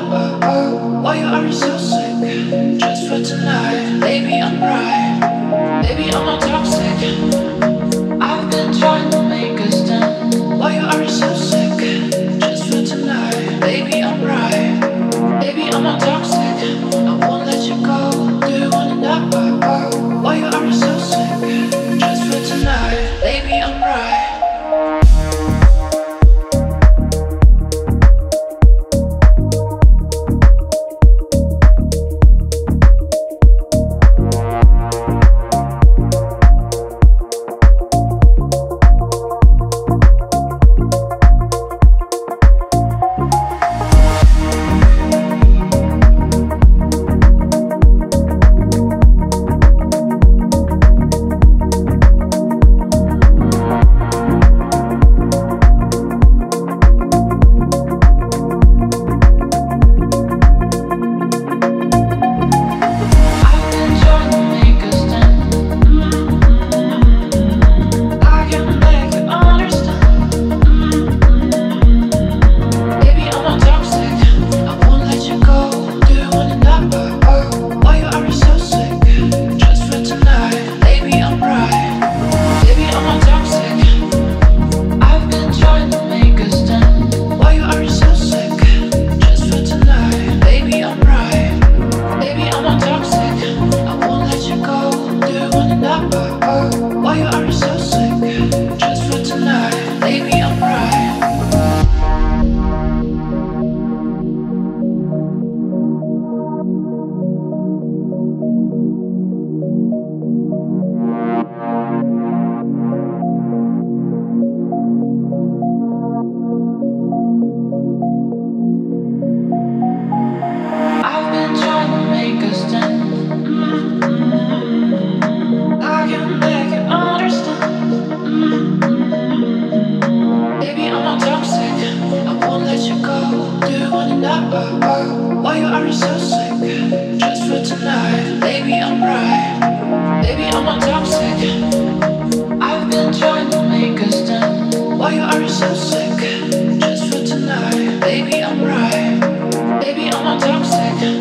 Why you are so sick? Just for tonight. Baby, I'm right. Baby, I'm not toxic. I've been trying to make a stand. Why you are so sick? Just for tonight. Baby, I'm right. Baby, I'm not toxic. I won't let you go. Do you wanna know? Why you are so sick? Just for tonight. Baby, I'm right. Why you are so sick? Just for tonight, baby, I'm right. I've been trying to make a stand. I can make you understand. Baby, I'm not toxic. I won't let you go. Do you wanna know why you are so sick? Just for tonight, baby, I'm right. Baby, I'm not toxic. I've been trying to make a stand. Why you are so sick? Just for tonight, baby, I'm right. Baby, I'm not toxic.